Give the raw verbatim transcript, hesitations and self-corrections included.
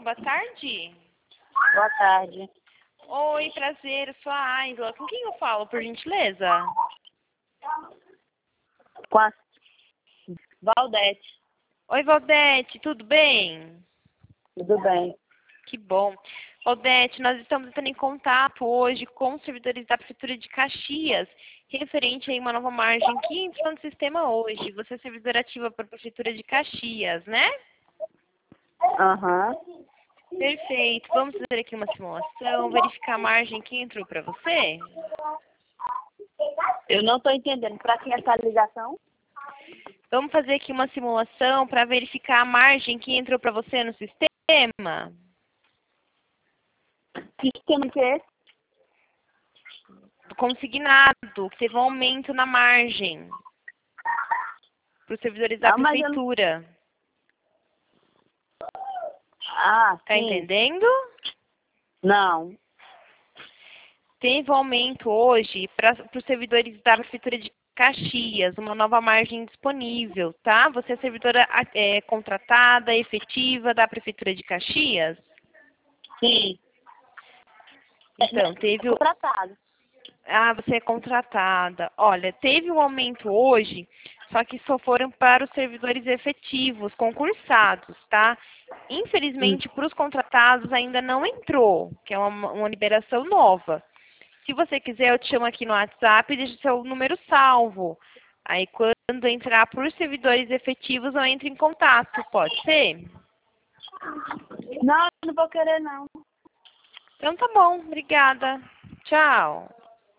boa tarde. Boa tarde. Oi, prazer, eu sou a Aisla. Com quem eu falo, por gentileza? Com a Valdete. Oi, Valdete, tudo bem? Tudo bem? Que bom. Valdete, nós estamos entrando em contato hoje com os servidores da Prefeitura de Caxias, referente a uma nova margem que entrou no sistema hoje. Você é servidora ativa para a Prefeitura de Caxias, né? Aham. Perfeito. Vamos fazer aqui uma simulação, verificar a margem que entrou para você? Eu não estou entendendo. Para quem é essa ligação? Vamos fazer aqui uma simulação para verificar a margem que entrou para você no sistema? Que sistema que é esse? Consignado, que teve um aumento na margem para os servidores da Ah, mas eu não... Prefeitura. Ah, Tá sim. entendendo? Não. Teve um aumento hoje para os servidores da Prefeitura de Caxias, uma nova margem disponível, tá? Você é servidora é, contratada, efetiva da Prefeitura de Caxias? Sim. Então, teve o... Contratado. Ah, você é contratada. Olha, teve um aumento hoje, só que só foram para os servidores efetivos, concursados, tá? Infelizmente, para os contratados ainda não entrou, que é uma, uma liberação nova. Se você quiser, eu te chamo aqui no WhatsApp e deixo seu número salvo. Aí, quando entrar por servidores efetivos, eu entro em contato, pode ser? Não, não vou querer, não. Então tá bom, obrigada. Tchau.